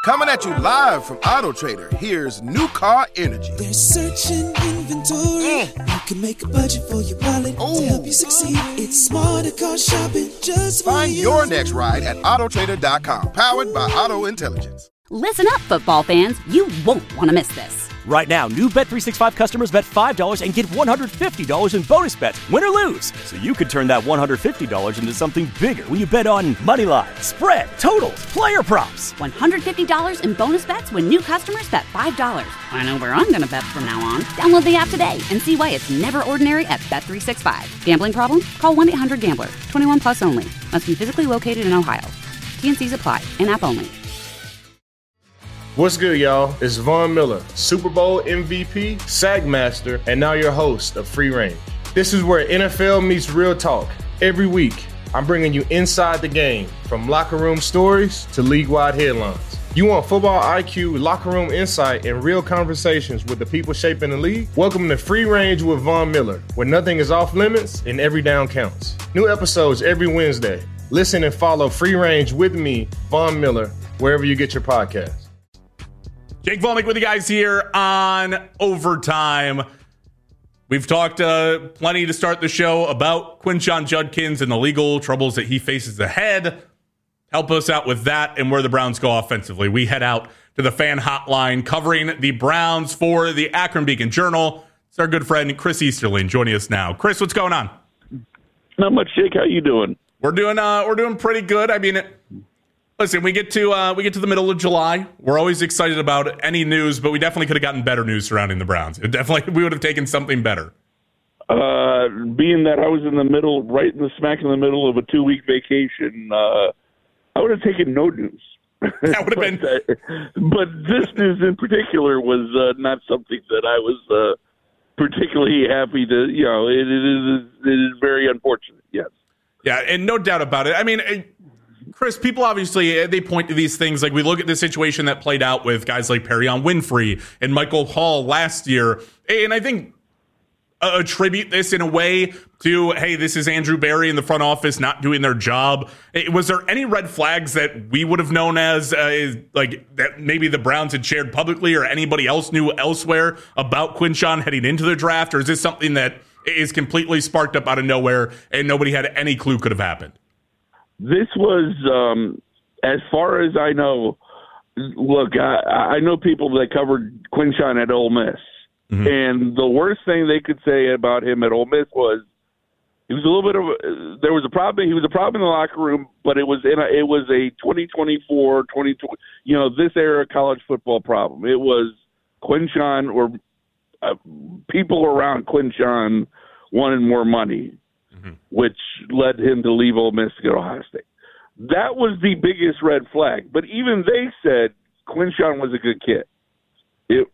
Coming at you live from Auto Trader, here's New Car Energy. They're searching inventory. You can make a budget for your wallet to help you succeed. It's smarter car shopping just for Find you. your next ride at autotrader.com, powered by Auto Intelligence. Listen up, football fans. You won't want to miss this. Right now, new Bet365 customers bet $5 and get $150 in bonus bets, win or lose. So you could turn that $150 into something bigger when you bet on money line, spread, totals, player props. $150 in bonus bets when new customers bet $5. I know where I'm going to bet from now on. Download the app today and see why it's never ordinary at Bet365. Gambling problem? Call 1-800-GAMBLER. 21 plus only. Must be physically located in Ohio. T&Cs apply. In-app only. What's good, y'all? It's Von Miller, Super Bowl MVP, Sack Master, and now your host of Free Range. This is where NFL meets real talk. Every week, I'm bringing you inside the game, from locker room stories to league-wide headlines. You want football IQ, locker room insight, and real conversations with the people shaping the league? Welcome to Free Range with Von Miller, where nothing is off limits and every down counts. New episodes every Wednesday. Listen and follow Free Range with me, Von Miller, wherever you get your podcasts. Jake Volnick with you guys here on Overtime. We've talked plenty to start the show about Quinshon Judkins and the legal troubles that he faces ahead. Help us out with that and where the Browns go offensively. We head out to the fan hotline covering the Browns for the Akron Beacon Journal. It's our good friend Chris Easterling joining us now. Chris, what's going on? Not much, Jake. How you doing? We're doing pretty good. I mean, listen, we get to the middle of July. We're always excited about any news, but we definitely could have gotten better news surrounding the Browns. We would have taken something better. Being that I was smack in the middle of a 2-week vacation, I would have taken no news. That would have been. But this news in particular was not something that I was particularly happy to. It is very unfortunate. Yes. Yeah, and no doubt about it. I mean, Chris, people obviously, they point to these things. Like, we look at the situation that played out with guys like Perion Winfrey and Michael Hall last year, and I think attribute this in a way to, hey, this is Andrew Berry in the front office not doing their job. Was there any red flags that we would have known as that maybe the Browns had shared publicly or anybody else knew elsewhere about Quinshon heading into the draft? Or is this something that is completely sparked up out of nowhere and nobody had any clue could have happened? This was, as far as I know, look, I know people that covered Quinshon at Ole Miss. Mm-hmm. And the worst thing they could say about him at Ole Miss was he was a little bit of there was a problem. He was a problem in the locker room, but it was a 2024, this era college football problem. It was Quinshon or people around Quinshon wanted more money, mm-hmm. which led him to leave Ole Miss to go to Ohio State. That was the biggest red flag. But even they said Quinshon was a good kid. It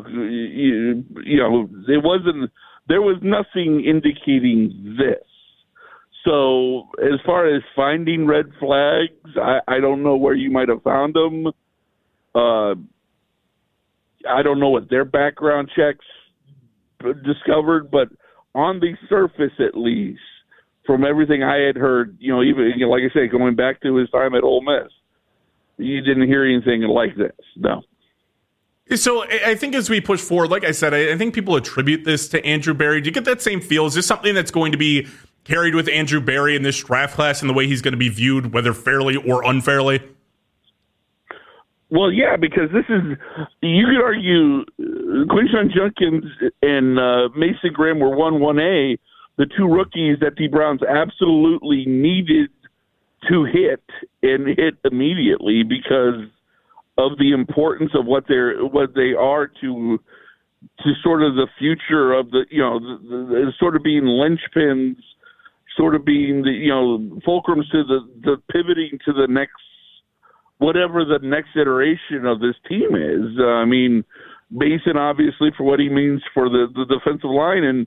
wasn't. There was nothing indicating this. So as far as finding red flags, I don't know where you might have found them. I don't know what their background checks discovered, but on the surface, at least, from everything I had heard, even like I say, going back to his time at Ole Miss, you didn't hear anything like this. No. So I think as we push forward, like I said, I think people attribute this to Andrew Berry. Do you get that same feel? Is this something that's going to be carried with Andrew Berry in this draft class and the way he's going to be viewed, whether fairly or unfairly? Well, yeah, because this is, you could argue Quinshon Judkins and Mason Graham were 1A, the two rookies that the Browns absolutely needed to hit and hit immediately because of the importance of what they are to sort of the future of the sort of being linchpins, sort of being the fulcrums to the pivoting to the next, whatever the next iteration of this team is. I mean, Mason obviously for what he means for the defensive line, and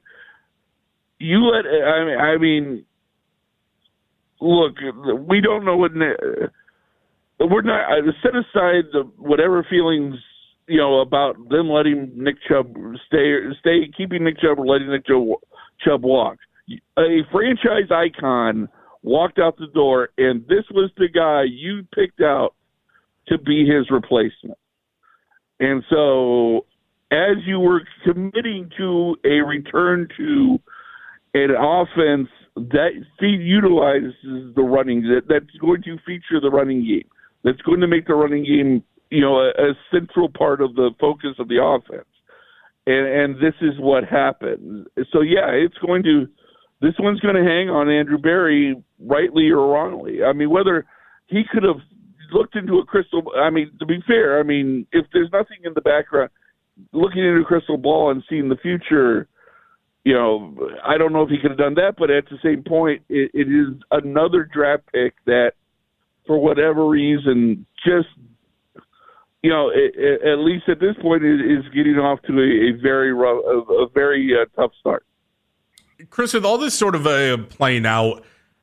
look, we don't know what. We're not set aside whatever feelings about them letting Nick Chubb stay, keeping Nick Chubb or letting Nick Chubb walk. A franchise icon walked out the door, and this was the guy you picked out to be his replacement. And so as you were committing to a return to an offense that utilizes the running, that's going to feature the running game, that's going to make the running game, a central part of the focus of the offense. And this is what happened. So, yeah, this one's going to hang on Andrew Berry, rightly or wrongly. I mean, whether he could have looked into a crystal, to be fair, if there's nothing in the background, looking into a crystal ball and seeing the future, I don't know if he could have done that, but at the same point, it is another draft pick that, for whatever reason, just, at least at this point, is getting off to a very rough, a very tough start. Chris, with all this sort of playing out,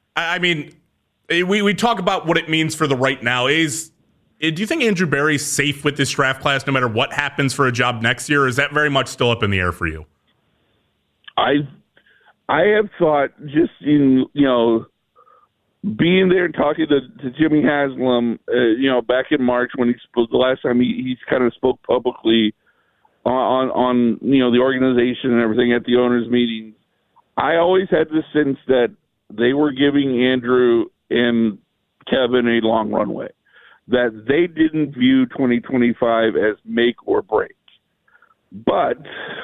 we talk about what it means for the right now. Do you think Andrew Berry's safe with this draft class no matter what happens for a job next year, or is that very much still up in the air for you? I have thought, just in being there and talking to Jimmy Haslam, back in March when he spoke the last time he kind of spoke publicly on the organization and everything at the owners' meetings. I always had the sense that they were giving Andrew and Kevin a long runway, that they didn't view 2025 as make or break. But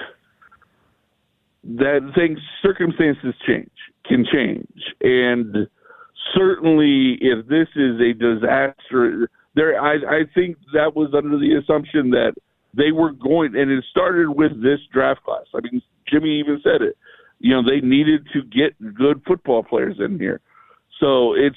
that circumstances can change. And certainly if this is a disaster, I think that was under the assumption that they were going, and it started with this draft class. Jimmy even said it. They needed to get good football players in here. So you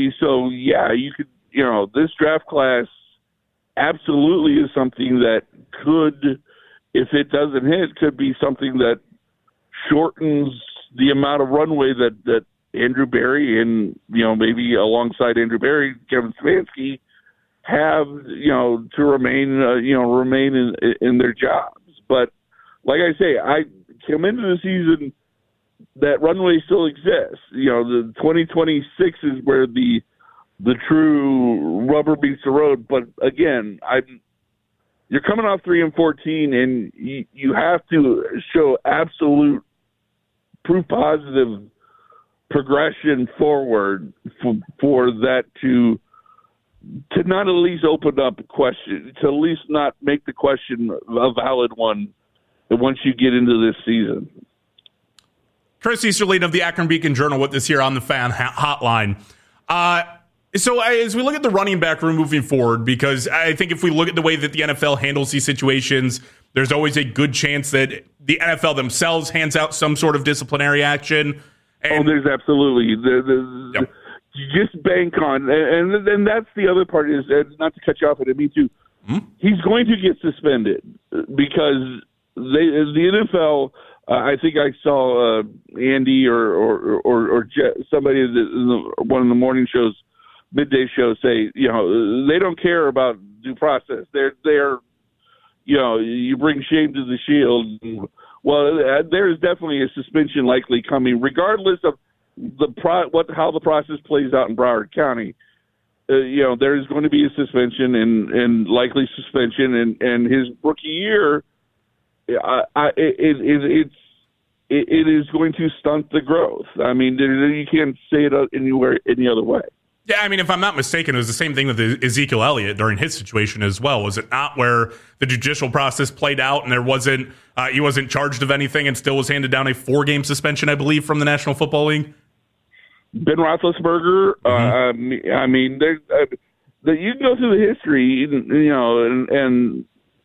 could, this draft class absolutely is something that could, if it doesn't hit, could be something that shortens the amount of runway that Andrew Berry and, maybe alongside Andrew Berry, Kevin Stefanski have, to remain in their jobs. But like I say, I came into the season, that runway still exists. The 2026 is where the true rubber meets the road. But again, you're coming off 3-14, and you have to show absolute proof positive progression forward for that to not at least open up a question, to at least not make the question a valid one once you get into this season. Chris Easterling of the Akron Beacon Journal with us here on the Fan Hotline. So as we look at the running back room moving forward, because I think if we look at the way that the NFL handles these situations, there's always a good chance that the NFL themselves hands out some sort of disciplinary action. There's absolutely. Yep. You just bank on, and then that's the other part is, not to cut you off, I didn't mean to, he's going to get suspended because the NFL, I think I saw Andy or somebody in one of the morning shows, midday shows, say, they don't care about due process. They're you bring shame to the shield. Well, there is definitely a suspension likely coming, regardless of how the process plays out in Broward County. There is going to be a suspension and likely suspension, and his rookie year, it is going to stunt the growth. You can't say it any other way. Yeah, if I'm not mistaken, it was the same thing with Ezekiel Elliott during his situation as well. Was it not where the judicial process played out and he wasn't charged of anything and still was handed down a 4-game suspension, I believe, from the National Football League? Ben Roethlisberger. You can go through the history, and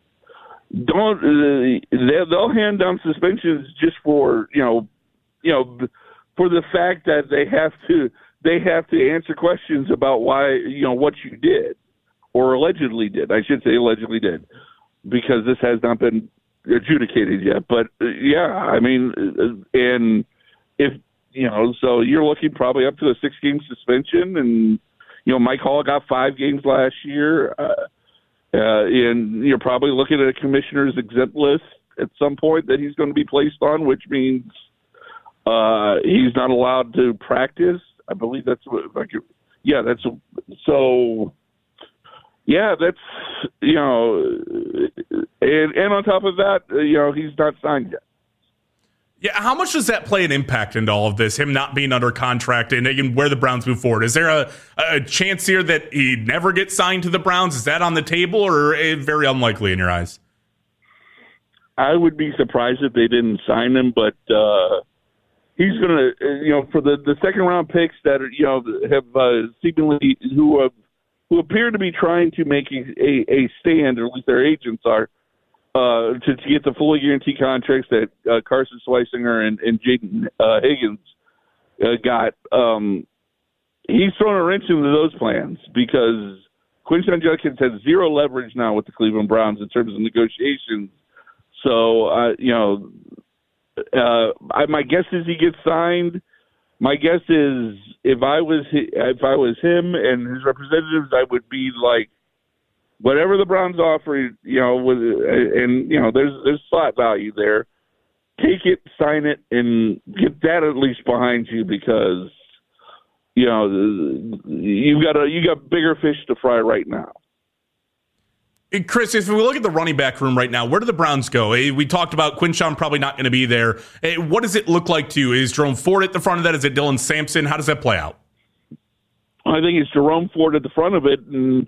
they'll hand down suspensions just for for the fact that they have to answer questions about why, what you did or allegedly did. I should say allegedly did, because this has not been adjudicated yet. But and if, so you're looking probably up to a 6-game suspension, and, Mike Hall got 5 games last year. And you're probably looking at a commissioner's exempt list at some point that he's going to be placed on, which means he's not allowed to practice. I believe that's what. So Yeah, that's, and on top of that, he's not signed yet. Yeah, how much does that play an impact into all of this, him not being under contract and where the Browns move forward? Is there a chance here that he never gets signed to the Browns? Is that on the table, or very unlikely in your eyes? I would be surprised if they didn't sign him, but he's going to, for the second-round picks that have seemingly who appear to be trying to make a stand, or at least their agents are, to get the fully guaranteed contracts that Carson Schweissinger and Jaden Higgins got. He's thrown a wrench into those plans because Quinshon Judkins has zero leverage now with the Cleveland Browns in terms of negotiations. So, my guess is he gets signed. My guess is if I was him and his representatives, I would be like, whatever the Browns offer, there's slot value there. Take it, sign it, and get that at least behind you because you got bigger fish to fry right now. Chris, if we look at the running back room right now, where do the Browns go? We talked about Quinshon probably not going to be there. What does it look like to you? Is Jerome Ford at the front of that? Is it Dylan Sampson? How does that play out? I think it's Jerome Ford at the front of it, and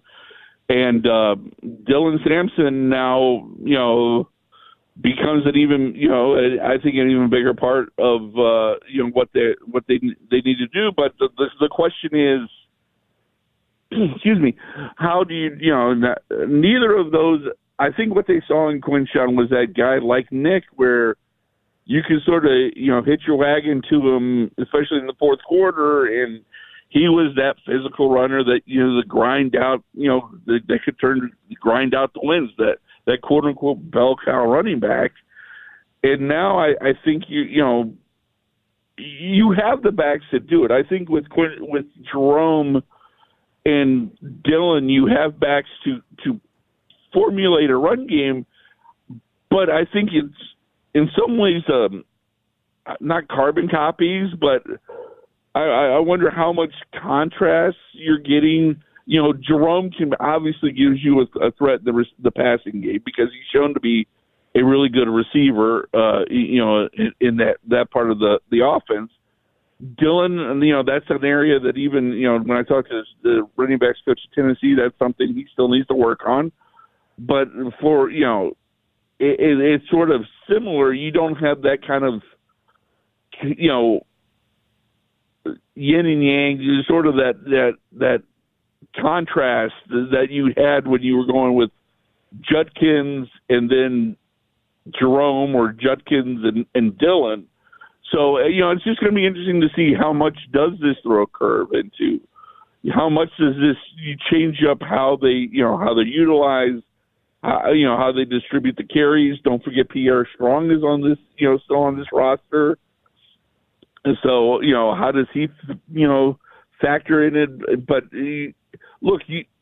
Dylan Sampson now, becomes an even, I think an even bigger part of, what they need to do. But the question is, excuse me, how do you, neither of those, I think what they saw in Quinshon was that guy like Nick where you can sort of, hit your wagon to him, especially in the fourth quarter, and he was that physical runner that, the grind out, they could grind out the wins, that quote unquote bell cow running back. And now I think you have the backs to do it. I think with Jerome and Dylan, you have backs to formulate a run game, but I think it's in some ways not carbon copies, but I wonder how much contrast you're getting. Jerome can obviously gives you a threat in the passing game because he's shown to be a really good receiver, in that part of the offense. Dylan, that's an area that even, when I talk to the running backs coach of Tennessee, that's something he still needs to work on. But for, it's sort of similar. You don't have that kind of, yin and yang, sort of that contrast that you had when you were going with Judkins and then Jerome or Judkins and Dylan. So, it's just going to be interesting to see how much does this throw a curve into, how much does this change up how they utilize, how they distribute the carries. Don't forget Pierre Strong is on this, still on this roster. And so, how does he, factor in it? But look,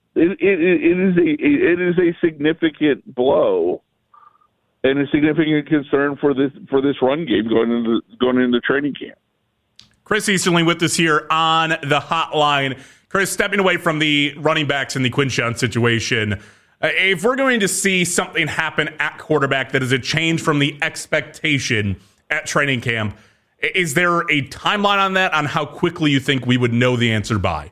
it is a significant blow and a significant concern for this run game going into training camp. Chris Easterling with us here on the hotline. Chris, stepping away from the running backs in the Quinshon situation, if we're going to see something happen at quarterback that is a change from the expectation at training camp, is there a timeline on that, on how quickly you think we would know the answer by?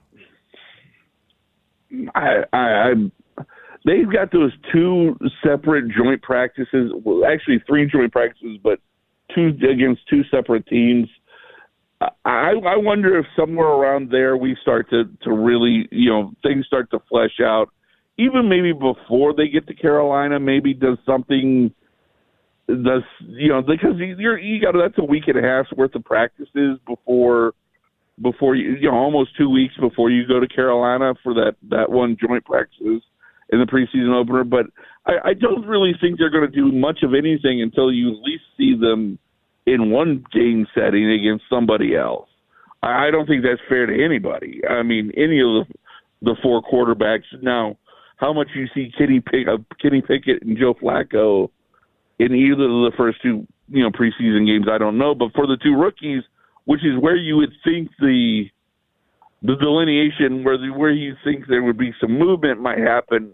They've got those two separate joint practices, well, actually three joint practices, but two against two separate teams. I wonder if somewhere around there we start to really, things start to flesh out. Even maybe before they get to Carolina, maybe does something because you got that's a week and a half's worth of practices before you almost 2 weeks before you go to Carolina for that one joint practices in the preseason opener. But I don't really think they're going to do much of anything until you at least see them in one game setting against somebody else. I don't think that's fair to anybody. I mean, any of the four quarterbacks. Now, how much you see Kenny Pickett and Joe Flacco in either of the first two, preseason games, I don't know. But for the two rookies, which is where you would think the the delineation where he thinks there would be some movement might happen.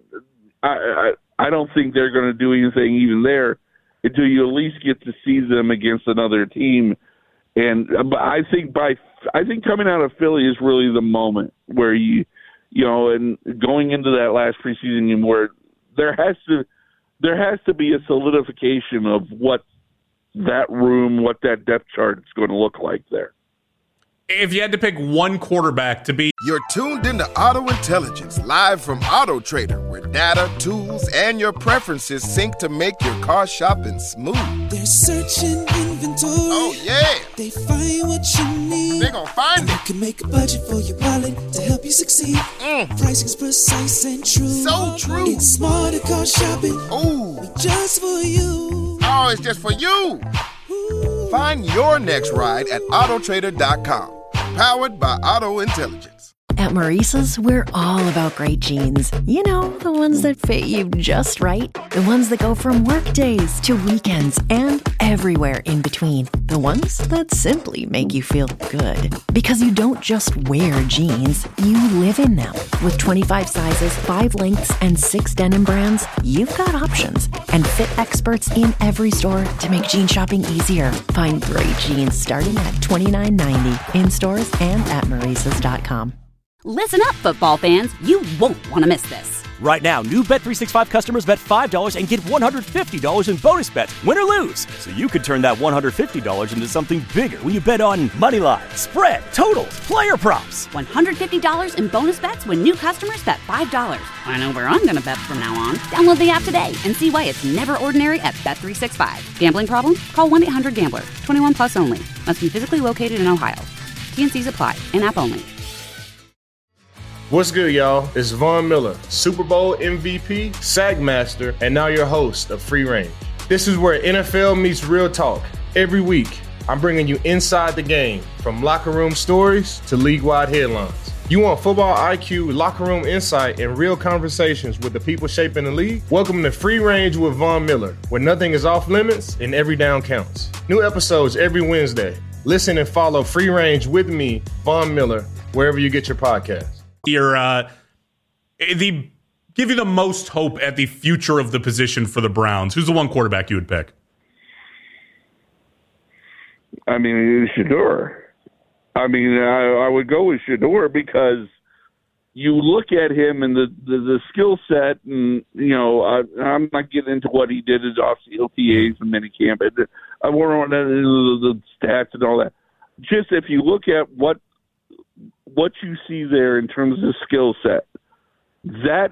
I don't think they're going to do anything even there until you at least get to see them against another team. And but I think coming out of Philly is really the moment where you know, and going into that last preseason game where there has to be a solidification of what that room, what that depth chart is going to look like there. If you had to pick one quarterback to be... You're tuned into Auto Intelligence, live from Auto Trader, where data, tools, and your preferences sync to make your car shopping smooth. They're searching inventory. Oh, yeah. They find what you need. They're going to find it. You can make a budget for your wallet to help you succeed. Pricing's precise and true. So true. It's smarter car shopping. Ooh. Just for you. Oh, it's just for you. Find your next ride at autotrader.com. Powered by Auto Intelligence. At Maurice's, we're all about great jeans. You know, the ones that fit you just right. The ones that go from work days to weekends and everywhere in between. The ones that simply make you feel good. Because you don't just wear jeans, you live in them. With 25 sizes, 5 lengths, and 6 denim brands, you've got options. And fit experts in every store to make jean shopping easier. Find great jeans starting at $29.90 in stores and at Maurice's.com. Listen up, football fans. You won't want to miss this. Right now, new Bet365 customers bet $5 and get $150 in bonus bets, win or lose. So you could turn that $150 into something bigger when you bet on money line, spread, totals, player props. $150 in bonus bets when new customers bet $5. I know where I'm going to bet from now on. Download the app today and see why it's never ordinary at Bet365. Gambling problem? Call 1-800-GAMBLER. 21 plus only. Must be physically located in Ohio. T&Cs apply. In-app only. What's good, y'all? It's Von Miller, Super Bowl MVP, SAG Master, and now your host of Free Range. This is where NFL meets real talk. Every week, I'm bringing you inside the game, from locker room stories to league-wide headlines. You want football IQ, locker room insight, and real conversations with the people shaping the league? Welcome to Free Range with Von Miller, where nothing is off limits and every down counts. New episodes every Wednesday. Listen and follow Free Range with me, Von Miller, wherever you get your podcasts. Give you the most hope at the future of the position for the Browns. Who's the one quarterback you would pick? I mean, Shedeur. I mean, I would go with Shedeur because you look at him and the skill set, and you know, I'm not getting into what he did as off the OTAs and minicamp. I won't run into the stats and all that. Just if you look at what you see there in terms of skill set, that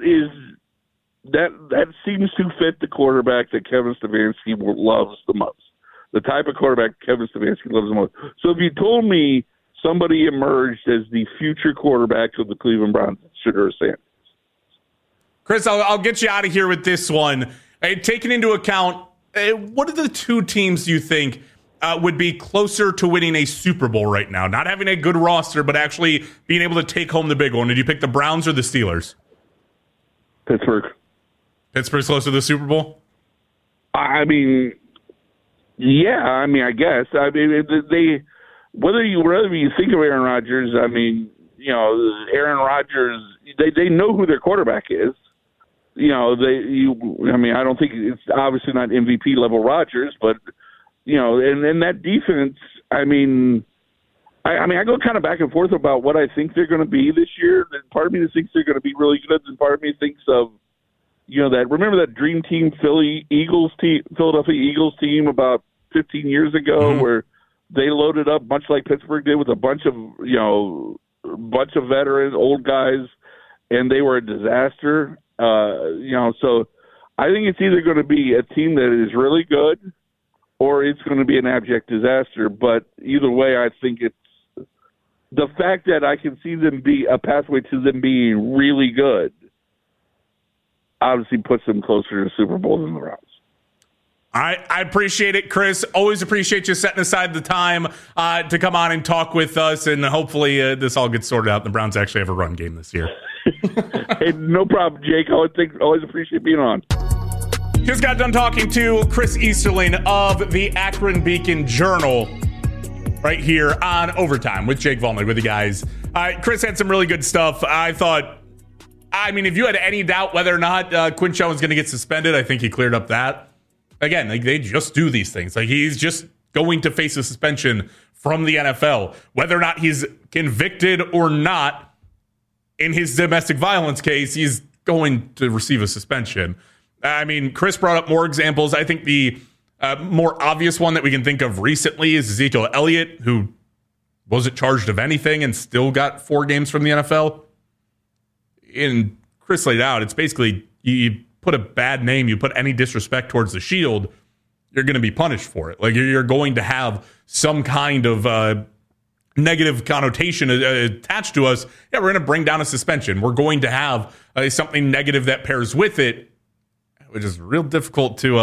seems to fit the quarterback that Kevin Stefanski loves the most. The type of quarterback Kevin Stefanski loves the most. So if you told me somebody emerged as the future quarterback of the Cleveland Browns, it's Shedeur Sanders. Chris, I'll get you out of here with this one. Taking into account, what are the two teams you think would be closer to winning a Super Bowl right now? Not having a good roster, but actually being able to take home the big one. Did you pick the Browns or the Steelers? Pittsburgh. Pittsburgh's closer to the Super Bowl? I mean, yeah. I mean, I guess. I mean, whether you think of Aaron Rodgers, I mean, you know, Aaron Rodgers, they know who their quarterback is. You know, I mean, I don't think it's obviously not MVP level Rodgers, but you know, and that defense, I mean, I go kind of back and forth about what I think they're going to be this year. Part of me thinks they're going to be really good, and part of me thinks of, you know, remember that dream team Philadelphia Eagles team about 15 years ago, where they loaded up much like Pittsburgh did with a bunch of veterans, old guys, and they were a disaster. You know, so I think it's either going to be a team that is really good, or it's going to be an abject disaster. But either way, I think it's the fact that I can see them be a pathway to them being really good obviously puts them closer to the Super Bowl than the Browns. I appreciate it, Chris. Always appreciate you setting aside the time to come on and talk with us, and hopefully this all gets sorted out and the Browns actually have a run game this year. Hey, no problem, Jake. Always appreciate being on. Just got done talking to Chris Easterling of the Akron Beacon Journal right here on Overtime with Jake Vollmer with you guys. Chris had some really good stuff. If you had any doubt whether or not Quinshon was going to get suspended, I think he cleared up that. Again, they just do these things. He's just going to face a suspension from the NFL. Whether or not he's convicted or not in his domestic violence case, he's going to receive a suspension. Chris brought up more examples. I think the more obvious one that we can think of recently is Ezekiel Elliott, who wasn't charged of anything and still got 4 games from the NFL. And Chris laid out, it's basically you put a bad name, you put any disrespect towards the Shield, you're going to be punished for it. You're going to have some kind of negative connotation attached to us. Yeah, we're going to bring down a suspension. We're going to have something negative that pairs with it, which is real difficult to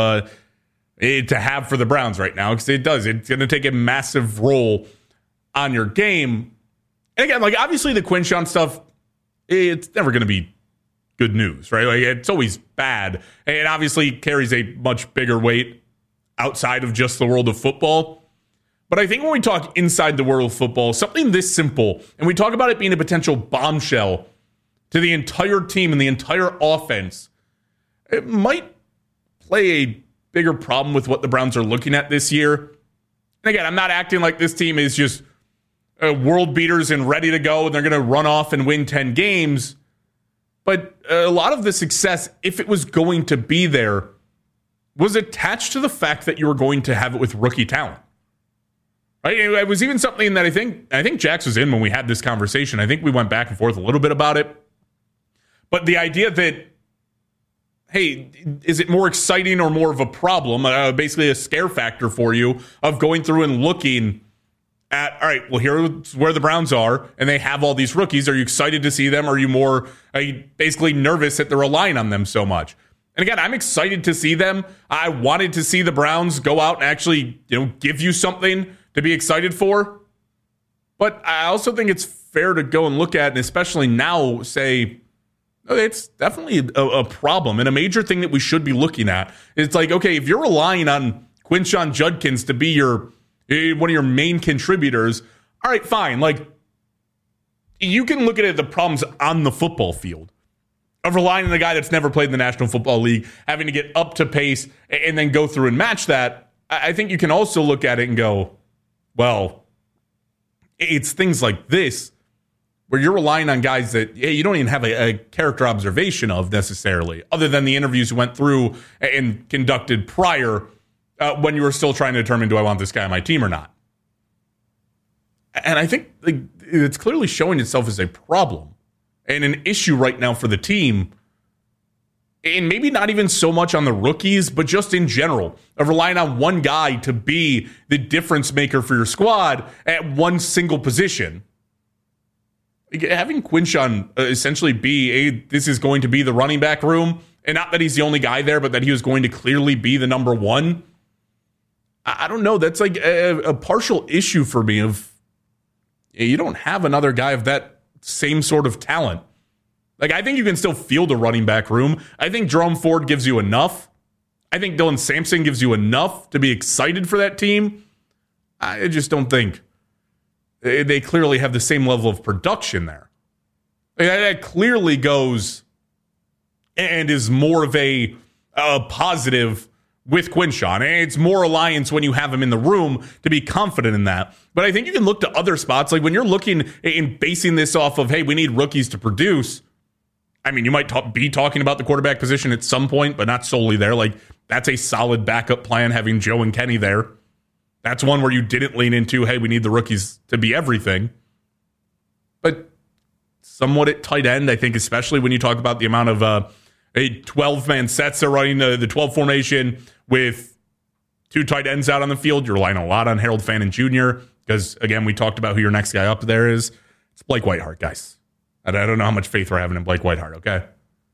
have for the Browns right now, because it's going to take a massive role on your game. And again, obviously the Quinshon stuff, it's never going to be good news, right? It's always bad, and obviously carries a much bigger weight outside of just the world of football. But I think when we talk inside the world of football, something this simple, and we talk about it being a potential bombshell to the entire team and the entire offense, it might play a bigger problem with what the Browns are looking at this year. And again, I'm not acting like this team is just world beaters and ready to go, and they're going to run off and win 10 games. But a lot of the success, if it was going to be there, was attached to the fact that you were going to have it with rookie talent. Right? It was even something that I think Jax was in when we had this conversation. I think we went back and forth a little bit about it. But the idea that, hey, is it more exciting or more of a problem, basically a scare factor for you of going through and looking at, all right, well, here's where the Browns are, and they have all these rookies. Are you excited to see them? Are you basically nervous that they're relying on them so much? And again, I'm excited to see them. I wanted to see the Browns go out and actually, give you something to be excited for. But I also think it's fair to go and look at, and especially now, say, it's definitely a problem and a major thing that we should be looking at. It's okay, if you're relying on Quinshon Judkins to be one of your main contributors, all right, fine. You can look at the problems on the football field of relying on a guy that's never played in the National Football League, having to get up to pace and then go through and match that. I think you can also look at it and go, well, it's things like this where you're relying on guys that you don't even have a character observation of necessarily, other than the interviews you went through and conducted prior when you were still trying to determine, do I want this guy on my team or not? And I think it's clearly showing itself as a problem and an issue right now for the team. And maybe not even so much on the rookies, but just in general, of relying on one guy to be the difference maker for your squad at one single position. Having Quinshon essentially be, this is going to be the running back room, and not that he's the only guy there, but that he was going to clearly be the number one. I don't know. That's a partial issue for me of, you don't have another guy of that same sort of talent. I think you can still field a running back room. I think Jerome Ford gives you enough. I think Dylan Sampson gives you enough to be excited for that team. I just don't think they clearly have the same level of production there. That clearly goes and is more of a positive with Quinshon. And it's more alliance when you have him in the room to be confident in that. But I think you can look to other spots. When you're looking and basing this off of, hey, we need rookies to produce. You might be talking about the quarterback position at some point, but not solely there. That's a solid backup plan, having Joe and Kenny there. That's one where you didn't lean into, hey, we need the rookies to be everything. But somewhat at tight end, I think, especially when you talk about the amount of a 12-man sets they're running, the 12 formation with 2 tight ends out on the field, you're relying a lot on Harold Fannin Jr. because, again, we talked about who your next guy up there is. It's Blake Whiteheart, guys. I don't know how much faith we're having in Blake Whiteheart, okay?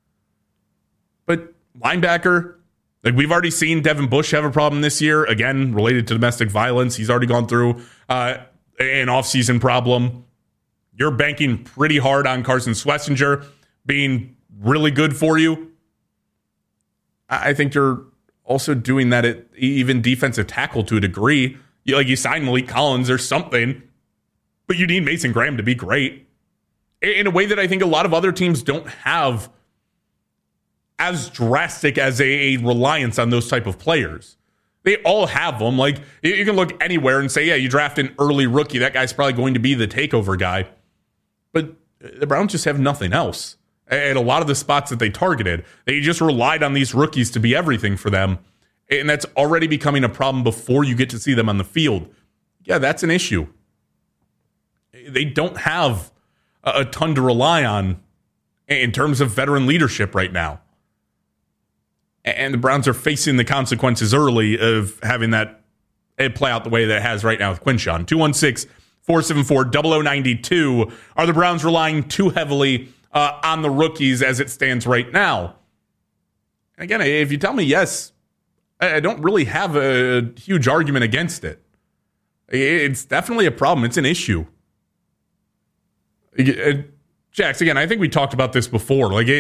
But linebacker, we've already seen Devin Bush have a problem this year, again, related to domestic violence. He's already gone through an offseason problem. You're banking pretty hard on Carson Schlesinger being really good for you. I think you're also doing that at even defensive tackle to a degree. You sign Malik Collins or something, but you need Mason Graham to be great. in a way that I think a lot of other teams don't have as drastic as a reliance on those type of players. They all have them. Like, you can look anywhere and say, yeah, you draft an early rookie, that guy's probably going to be the takeover guy. But the Browns just have nothing else. At a lot of the spots that they targeted, they just relied on these rookies to be everything for them. And that's already becoming a problem before you get to see them on the field. Yeah, that's an issue. They don't have a ton to rely on in terms of veteran leadership right now. And the Browns are facing the consequences early of having that play out the way that it has right now with Quinshon. 216-474-0092. Are the Browns relying too heavily on the rookies as it stands right now? And again, if you tell me yes, I don't really have a huge argument against it. It's definitely a problem. It's an issue. Jax, again, I think we talked about this before. Like,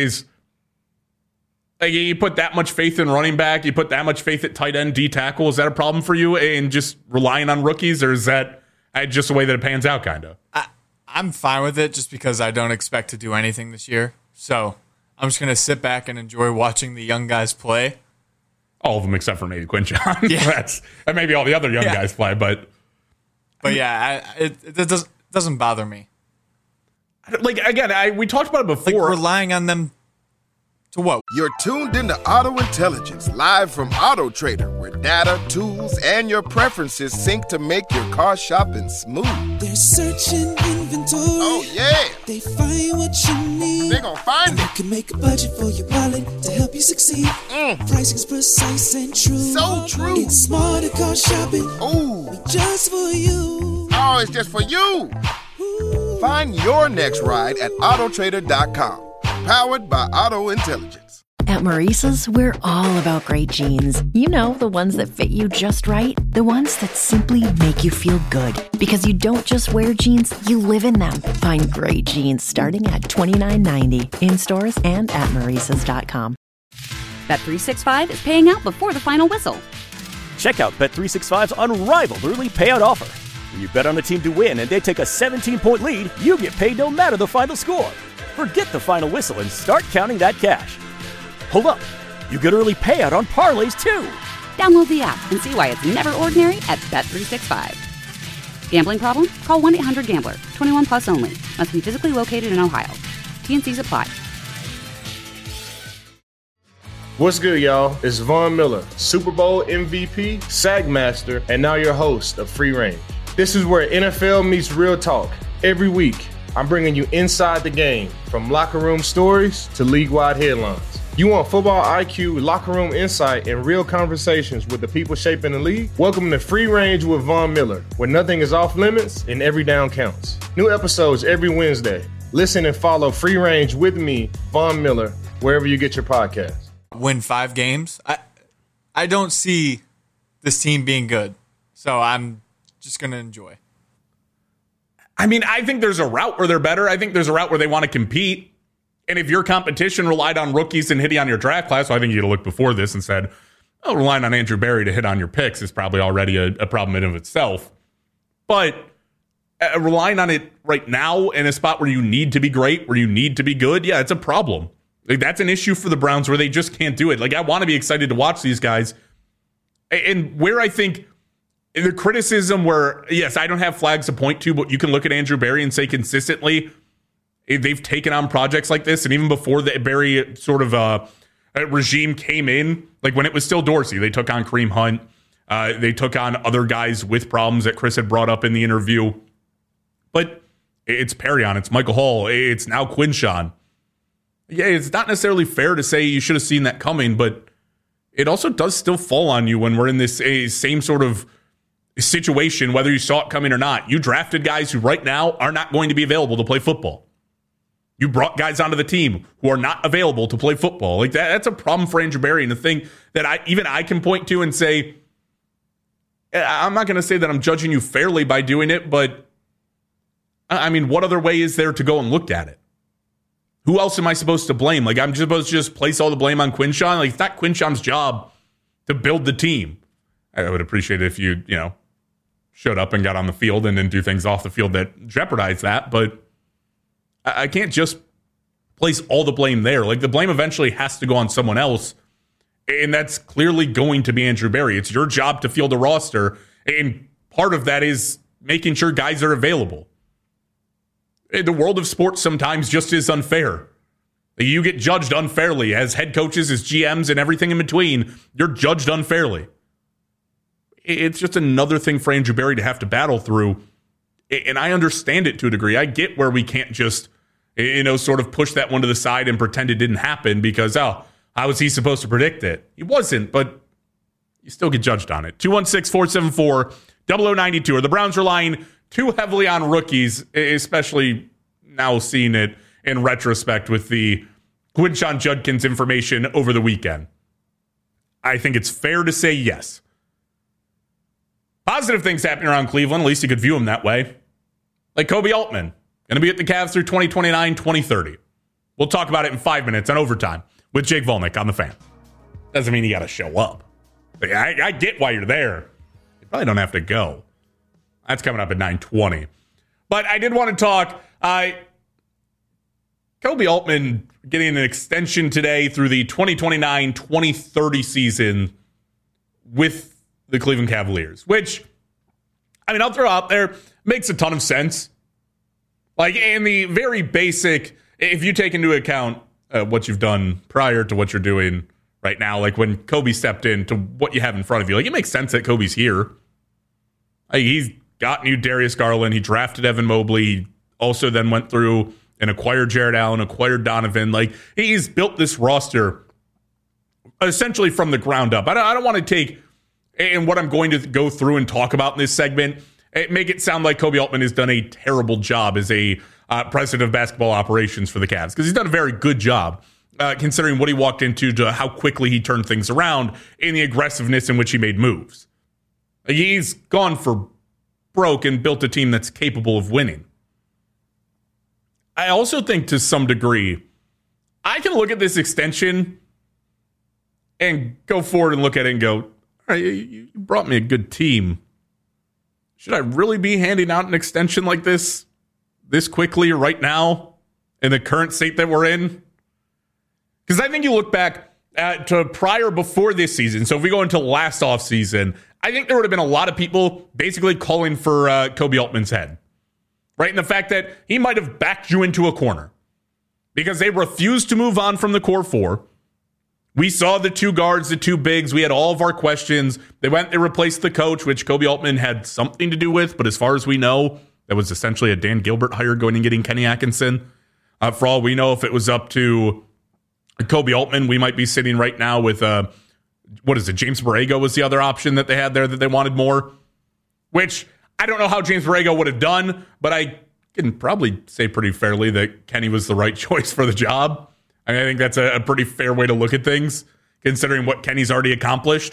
you put that much faith in running back, you put that much faith at tight end, D tackle. Is that a problem for you in just relying on rookies, or is that just the way that it pans out, kind of? I'm fine with it just because I don't expect to do anything this year. So I'm just going to sit back and enjoy watching the young guys play. All of them except for maybe Quinshon. Yeah. And maybe all the other young guys play, but yeah, it doesn't bother me. Like, again, we talked about it before. Like, relying on them to what? You're tuned into Auto Intelligence, live from Auto Trader, where data, tools, and your preferences sync to make your car shopping smooth. They're searching inventory. Oh, yeah. They find what you need. They're gonna find it. You can make a budget for your wallet to help you succeed. Pricing's precise and true. So true. It's smarter car shopping. Ooh. Just for you. Oh, it's just for you. Ooh. Find your next ride at autotrader.com. Powered by Auto Intelligence. At Maurice's, we're all about great jeans. You know, the ones that fit you just right. The ones that simply make you feel good. Because you don't just wear jeans, you live in them. Find great jeans starting at $29.90 in stores and at Maurice's.com. Bet365 is paying out before the final whistle. Check out Bet365's unrivaled early payout offer. When you bet on a team to win and they take a 17-point lead, you get paid no matter the final score. Forget the final whistle and start counting that cash. Hold up. You get early payout on parlays, too. Download the app and see why it's never ordinary at Bet365. Gambling problem? Call 1-800-GAMBLER. 21 plus only. Must be physically located in Ohio. T&Cs apply. What's good, y'all? It's Von Miller, Super Bowl MVP, Sagmaster, and now your host of Free Range. This is where NFL meets real talk. Every week, I'm bringing you inside the game, from locker room stories to league-wide headlines. You want football IQ, locker room insight, and real conversations with the people shaping the league? Welcome to Free Range with Von Miller, where nothing is off limits and every down counts. New episodes every Wednesday. Listen and follow Free Range with me, Von Miller, wherever you get your podcasts. Win 5 games. I don't see this team being good, so I'm just going to enjoy. I mean, I think there's a route where they're better. I think there's a route where they want to compete. And if your competition relied on rookies and hitting on your draft class, well, I think you'd have looked before this and said, oh, relying on Andrew Berry to hit on your picks is probably already a problem in of itself. But relying on it right now in a spot where you need to be great, where you need to be good, yeah, it's a problem. Like, that's an issue for the Browns where they just can't do it. Like, I want to be excited to watch these guys. And where I think the criticism where, yes, I don't have flags to point to, but you can look at Andrew Berry and say consistently they've taken on projects like this. And even before the Berry sort of regime came in, like when it was still Dorsey, they took on Kareem Hunt. They took on other guys with problems that Chris had brought up in the interview. But it's Perrion, it's Michael Hall, it's now Quinshon. Yeah, it's not necessarily fair to say you should have seen that coming, but it also does still fall on you when we're in this same sort of situation, whether you saw it coming or not. You drafted guys who right now are not going to be available to play football. You brought guys onto the team who are not available to play football. Like that's a problem for Andrew Berry, and the thing that I can point to and say, I'm not going to say that I'm judging you fairly by doing it, but I mean, what other way is there to go and look at it? Who else am I supposed to blame? Like, I'm supposed to just place all the blame on Quinshon? Like, it's not Quinshon's job to build the team. I would appreciate it if you showed up and got on the field and didn't do things off the field that jeopardize that. But I can't just place all the blame there. Like, the blame eventually has to go on someone else, and that's clearly going to be Andrew Berry. It's your job to field a roster, and part of that is making sure guys are available. The world of sports sometimes just is unfair. You get judged unfairly as head coaches, as GMs, and everything in between. You're judged unfairly. It's just another thing for Andrew Berry to have to battle through. And I understand it to a degree. I get where we can't just, sort of push that one to the side and pretend it didn't happen because, how was he supposed to predict it? He wasn't, but you still get judged on it. 216-474-0092. Are the Browns relying too heavily on rookies, especially now seeing it in retrospect with the Quinshon Judkins information over the weekend? I think it's fair to say yes. Positive things happening around Cleveland, at least you could view them that way. Like Kobe Altman, going to be at the Cavs through 2029, 2030. We'll talk about it in 5 minutes on Overtime with Jake Volnick on The Fan. Doesn't mean you got to show up. I get why you're there. You probably don't have to go. That's coming up at 9:20. But I did want to talk. Kobe Altman getting an extension today through the 2029-2030 season with the Cleveland Cavaliers, which, I'll throw out there, makes a ton of sense. Like, in the very basic, if you take into account what you've done prior to what you're doing right now, like when Kobe stepped in to what you have in front of you, like, it makes sense that Kobe's here. Like, he's got new Darius Garland. He drafted Evan Mobley. He also then went through and acquired Jared Allen, acquired Donovan. Like, he's built this roster essentially from the ground up. I don't want to take, and what I'm going to go through and talk about in this segment, make it sound like Kobe Altman has done a terrible job as a president of basketball operations for the Cavs, because he's done a very good job considering what he walked into to how quickly he turned things around and the aggressiveness in which he made moves. He's gone for broke and built a team that's capable of winning. I also think to some degree, I can look at this extension and go forward and look at it and go, all right, you brought me a good team. Should I really be handing out an extension like this quickly right now in the current state that we're in? Because I think you look back to prior before this season. So if we go into last offseason, I think there would have been a lot of people basically calling for Kobe Altman's head. Right? And the fact that he might have backed you into a corner because they refused to move on from the core four. We saw the two guards, the two bigs. We had all of our questions. They replaced the coach, which Kobe Altman had something to do with. But as far as we know, that was essentially a Dan Gilbert hire going and getting Kenny Atkinson. For all we know, if it was up to Kobe Altman, we might be sitting right now with, James Borrego was the other option that they had there that they wanted more. Which, I don't know how James Borrego would have done, but I can probably say pretty fairly that Kenny was the right choice for the job. I think that's a pretty fair way to look at things, considering what Kenny's already accomplished.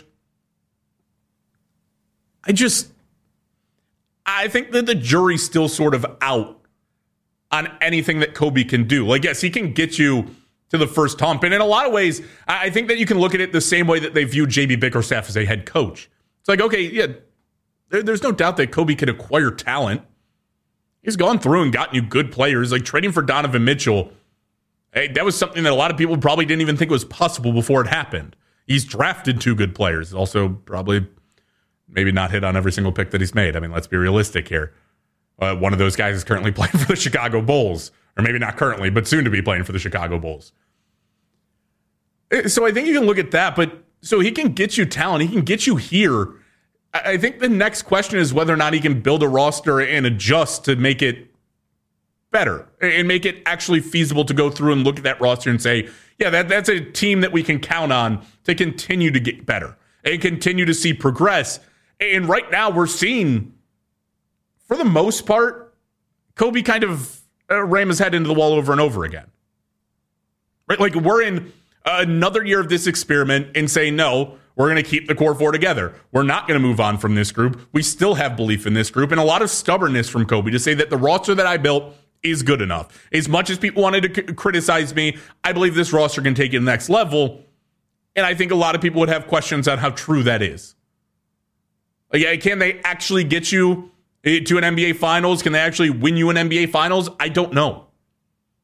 I think that the jury's still sort of out on anything that Kobe can do. Like, yes, he can get you to the first hump. And in a lot of ways, I think that you can look at it the same way that they viewed J.B. Bickerstaff as a head coach. It's like, okay, yeah, there's no doubt that Kobe could acquire talent. He's gone through and gotten you good players. Like trading for Donovan Mitchell, hey, that was something that a lot of people probably didn't even think was possible before it happened. He's drafted two good players. Also, probably maybe not hit on every single pick that he's made. I mean, let's be realistic here. One of those guys is currently playing for the Chicago Bulls. Or maybe not currently, but soon to be playing for the Chicago Bulls. So I think you can look at that. But so he can get you talent. He can get you here. I think the next question is whether or not he can build a roster and adjust to make it better and make it actually feasible to go through and look at that roster and say, yeah, that's a team that we can count on to continue to get better and continue to see progress. And right now we're seeing, for the most part, Kobe kind of ram his head into the wall over and over again. Right? Like, we're in another year of this experiment and say, no, we're going to keep the core four together. We're not going to move on from this group. We still have belief in this group and a lot of stubbornness from Kobe to say that the roster that I built is good enough. As much as people wanted to criticize me, I believe this roster can take it to the next level. And I think a lot of people would have questions on how true that is. Like, can they actually get you to an NBA Finals? Can they actually win you an NBA Finals? I don't know.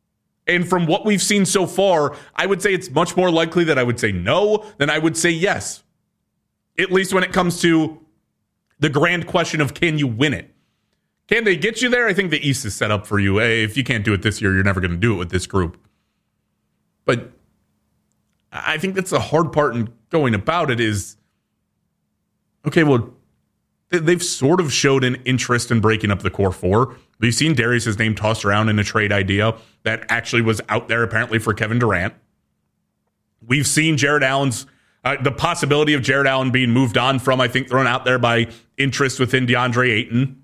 And from what we've seen so far, I would say it's much more likely that I would say no than I would say yes. At least when it comes to the grand question of can you win it? Can they get you there? I think the East is set up for you. Hey, if you can't do it this year, you're never going to do it with this group. But I think that's the hard part in going about it is, okay, well, they've sort of showed an interest in breaking up the core four. We've seen Darius' name tossed around in a trade idea that actually was out there apparently for Kevin Durant. We've seen Jared Allen's the possibility of Jared Allen being moved on from, I think, thrown out there by interest within DeAndre Ayton.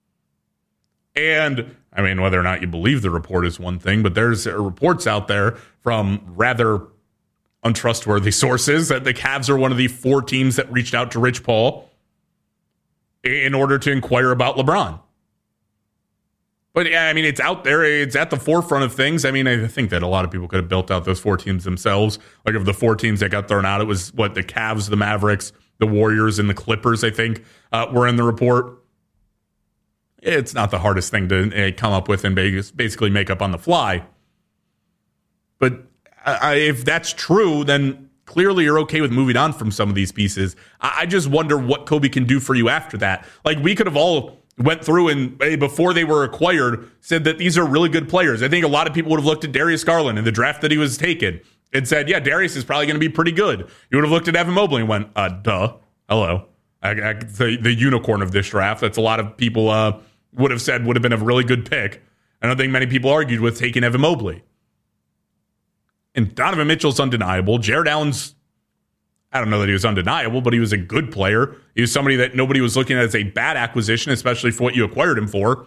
And, I mean, whether or not you believe the report is one thing, but there's reports out there from rather untrustworthy sources that the Cavs are one of the 4 teams that reached out to Rich Paul in order to inquire about LeBron. But, yeah, I mean, it's out there. It's at the forefront of things. I mean, I think that a lot of people could have built out those 4 teams themselves. Like, of the 4 teams that got thrown out, it was, the Cavs, the Mavericks, the Warriors, and the Clippers, I think, were in the report. It's not the hardest thing to come up with and basically make up on the fly. But if that's true, then clearly you're okay with moving on from some of these pieces. I just wonder what Kobe can do for you after that. Like, we could have all went through and before they were acquired said that these are really good players. I think a lot of people would have looked at Darius Garland in the draft that he was taken and said, yeah, Darius is probably going to be pretty good. You would have looked at Evan Mobley and went, duh, hello. The unicorn of this draft. That's a lot of people would have said would have been a really good pick. I don't think many people argued with taking Evan Mobley. And Donovan Mitchell's undeniable. Jared Allen's, I don't know that he was undeniable, but he was a good player. He was somebody that nobody was looking at as a bad acquisition, especially for what you acquired him for.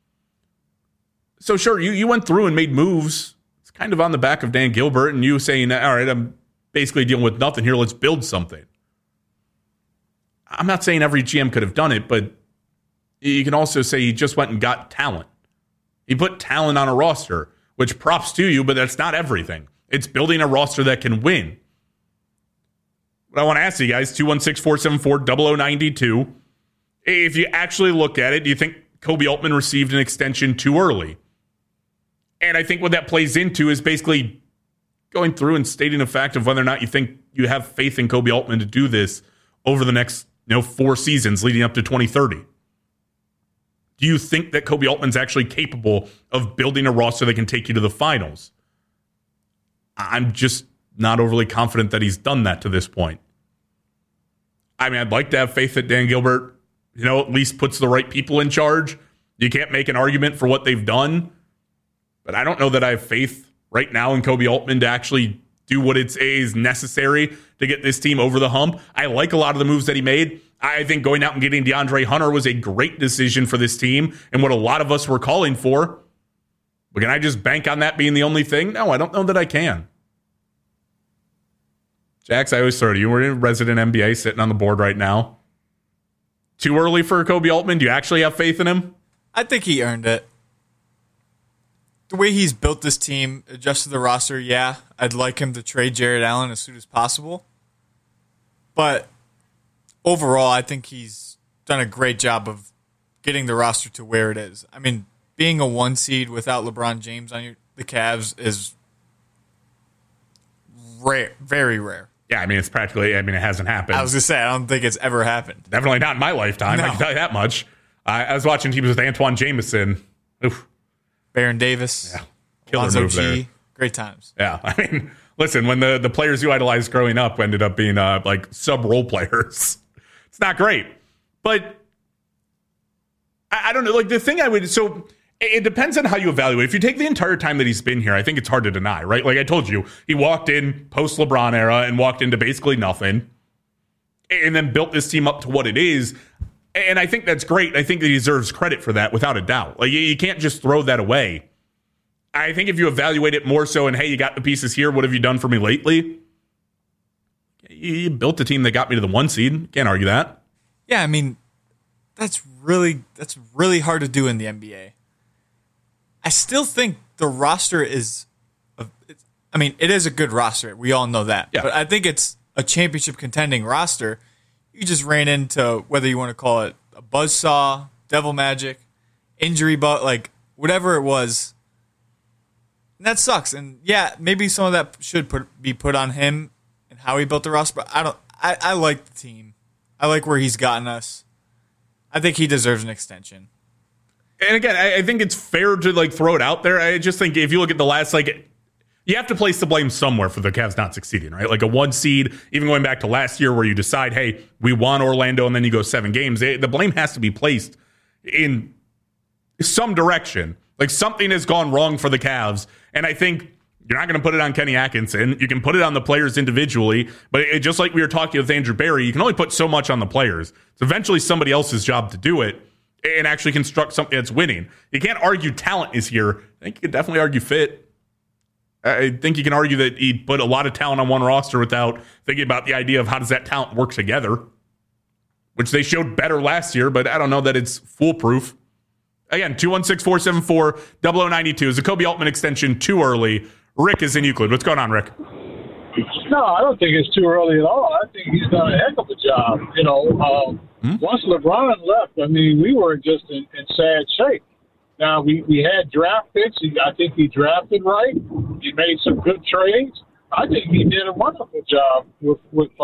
So sure, you went through and made moves. It's kind of on the back of Dan Gilbert and you saying, all right, I'm basically dealing with nothing here. Let's build something. I'm not saying every GM could have done it, but you can also say he just went and got talent. He put talent on a roster, which props to you, but that's not everything. It's building a roster that can win. But I want to ask you guys, 216-474-0092, if you actually look at it, do you think Kobe Altman received an extension too early? And I think what that plays into is basically going through and stating a fact of whether or not you think you have faith in Kobe Altman to do this over the next 4 seasons leading up to 2030. Do you think that Kobe Altman's actually capable of building a roster that can take you to the finals? I'm just not overly confident that he's done that to this point. I mean, I'd like to have faith that Dan Gilbert, at least puts the right people in charge. You can't make an argument for what they've done, but I don't know that I have faith right now in Kobe Altman to actually do what is necessary to get this team over the hump. I like a lot of the moves that he made. I think going out and getting DeAndre Hunter was a great decision for this team and what a lot of us were calling for. But can I just bank on that being the only thing? No, I don't know that I can. Jax, I always throw to you. We're in resident NBA sitting on the board right now. Too early for Kobe Altman? Do you actually have faith in him? I think he earned it. The way he's built this team, adjusted the roster, yeah, I'd like him to trade Jared Allen as soon as possible. But overall, I think he's done a great job of getting the roster to where it is. I mean, being a 1 seed without LeBron James on the Cavs is rare, very rare. Yeah, I mean, it's practically, it hasn't happened. I was going to say, I don't think it's ever happened. Definitely not in my lifetime, no. I can tell you that much. I was watching teams with Antoine Jameson. Oof. Baron Davis. Yeah. Killer Lonzo move G. there. Great times. Yeah, I mean, listen, when the players you idolized growing up ended up being sub-role players, it's not great. But I don't know, the thing so it depends on how you evaluate. If you take the entire time that he's been here, I think it's hard to deny, right? Like I told you, he walked in post-LeBron era and walked into basically nothing and then built this team up to what it is. And I think that's great. I think that he deserves credit for that without a doubt. Like you can't just throw that away. I think if you evaluate it more so and, hey, you got the pieces here, what have you done for me lately? You built a team that got me to the 1 seed. Can't argue that. Yeah, I mean, that's really hard to do in the NBA. I still think the roster is, it is a good roster. We all know that. Yeah. But I think it's a championship contending roster. You just ran into, whether you want to call it a buzzsaw, devil magic, injury, whatever it was. And that sucks. And yeah, maybe some of that should be put on him and how he built the roster. But I like the team. I like where he's gotten us. I think he deserves an extension. And again, I think it's fair to throw it out there. I just think if you look at the last, you have to place the blame somewhere for the Cavs not succeeding, right? Like a 1 seed, even going back to last year where you decide, hey, we won Orlando and then you go 7 games. The blame has to be placed in some direction. Like something has gone wrong for the Cavs. And I think you're not going to put it on Kenny Atkinson. You can put it on the players individually. But just like we were talking with Andrew Barry, you can only put so much on the players. It's eventually somebody else's job to do it and actually construct something that's winning. You can't argue talent is here. I think you can definitely argue fit. I think you can argue that he put a lot of talent on one roster without thinking about the idea of how does that talent work together, which they showed better last year, but I don't know that it's foolproof. Again, 216-474-0092. Is the Kobe Altman extension too early? Rick is in Euclid. What's going on, Rick? No, I don't think it's too early at all. I think he's done a heck of a job. Once LeBron left, we were just in sad shape. Now, we had draft picks. I think he drafted right. He made some good trades. I think he did a wonderful job with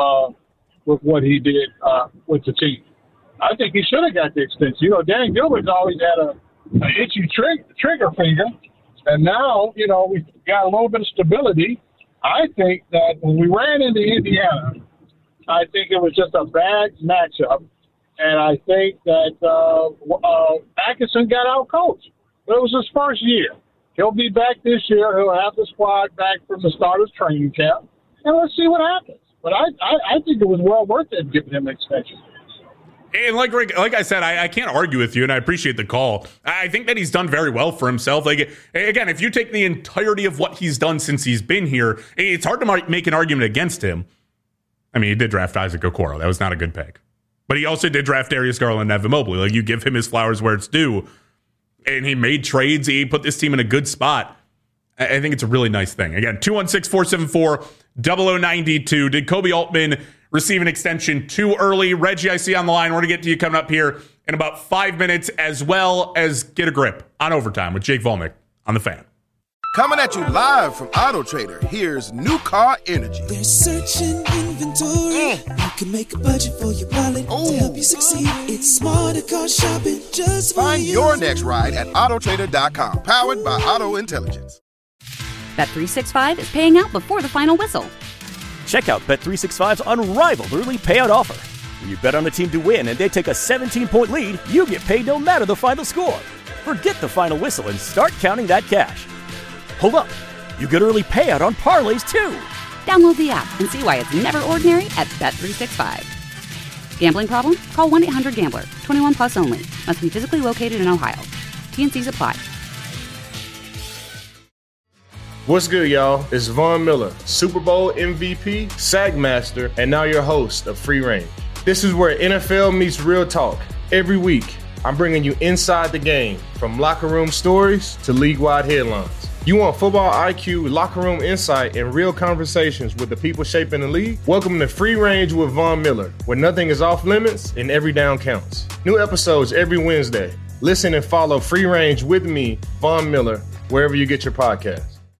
what he did with the team. I think he should have got the extension. Dan Gilbert's always had an itchy trigger finger, and now, we've got a little bit of stability. I think that when we ran into Indiana, I think it was just a bad matchup. And I think that Atkinson got out-coached. But it was his first year. He'll be back this year. He'll have the squad back from the starters training camp. And let's see what happens. But I think it was well worth it giving him an extension. And like I said, I can't argue with you, and I appreciate the call. I think that he's done very well for himself. Again, if you take the entirety of what he's done since he's been here, it's hard to make an argument against him. He did draft Isaac Okoro. That was not a good pick. But he also did draft Darius Garland and Evan Mobley. You give him his flowers where it's due. And he made trades. He put this team in a good spot. I think it's a really nice thing. Again, 216-474-0092. Did Kobe Altman receive an extension too early? Reggie, I see on the line. We're going to get to you coming up here in about 5 minutes, as well as Get a Grip on Overtime with Jake Volnick on The Fan. Coming at you live from Auto Trader, here's New Car Energy. They're searching inventory. You can make a budget for your wallet to help you succeed. It's smarter car shopping just for Find you. your next ride at autotrader.com. Powered by Auto Intelligence. Bet365 is paying out before the final whistle. Check out Bet365's unrivaled early payout offer. When you bet on a team to win and they take a 17-point lead, you get paid no matter the final score. Forget the final whistle and start counting that cash. Hold up. You get early payout on parlays, too. Download the app and see why it's never ordinary at Bet365. Gambling problem? Call 1-800-GAMBLER. 21 plus only. Must be physically located in Ohio. T&Cs apply. What's good, y'all? It's Von Miller, Super Bowl MVP, SAG Master, and now your host of Free Range. This is where NFL meets real talk. Every week, I'm bringing you inside the game, from locker room stories to league-wide headlines. You want football IQ, locker room insight, and real conversations with the people shaping the league? Welcome to Free Range with Von Miller, where nothing is off limits and every down counts. New episodes every Wednesday. Listen and follow Free Range with me, Von Miller, wherever you get your podcasts.